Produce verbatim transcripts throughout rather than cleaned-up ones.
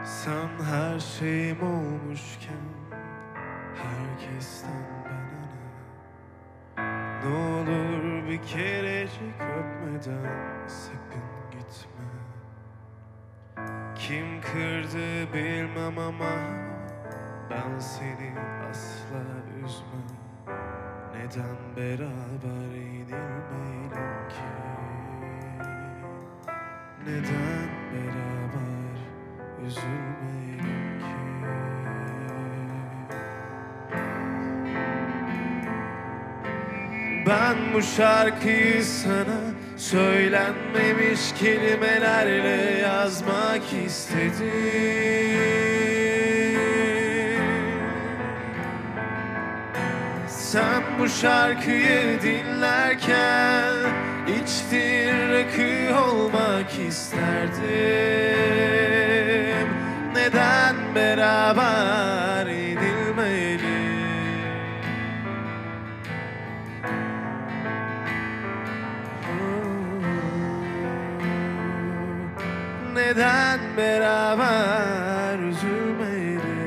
Sen her şeyim olmuşken herkesten bana ne? Ne olur bir kerecik öpmeden sakın gitme. Kim kırdı bilmem ama ben seni asla üzmem. Neden beraber yenilmeyelim ki? Neden beraber üzülmeyelim ki? Ben bu şarkıyı sana söylenmemiş kelimelerle yazmak istedim. Sen bu şarkıyı dinlerken içtiğin rakı olmak isterdim. Neden beraber yenilmeyeli? Neden beraber üzülmeyeli?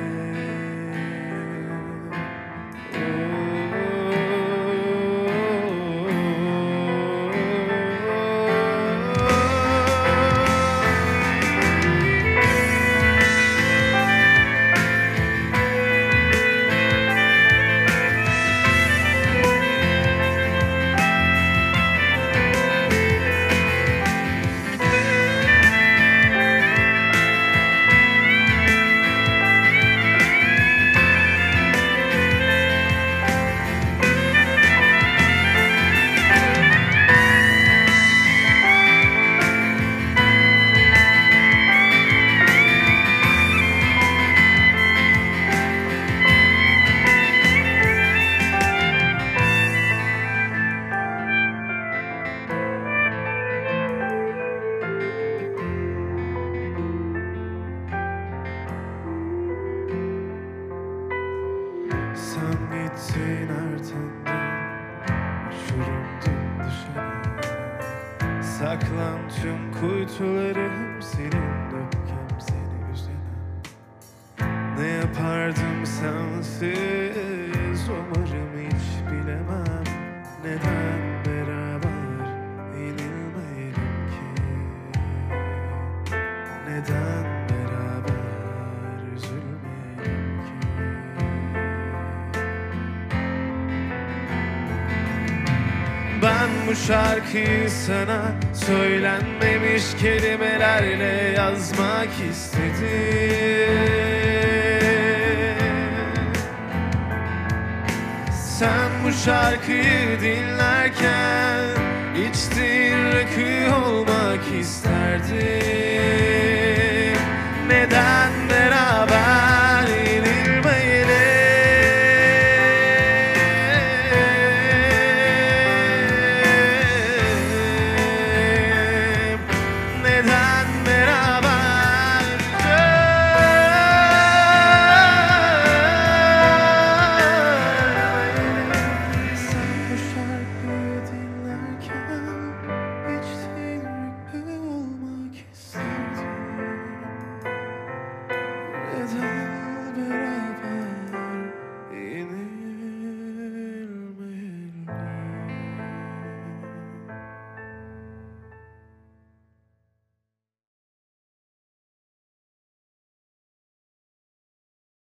Sen gittin ertenden, uçurumdun dışarı. Saklan tüm kuytularım senin öpkem seni üzene. Ne yapardım sensiz umarım hiç bilemem. Neden beraber yenilmeyelim ki? Neden beraber üzülmeyelim ki? Ben bu şarkıyı sana söylenmemiş kelimelerle yazmak istedim. Sen bu şarkıyı dinlerken içtiğin rakı olmak isterdin.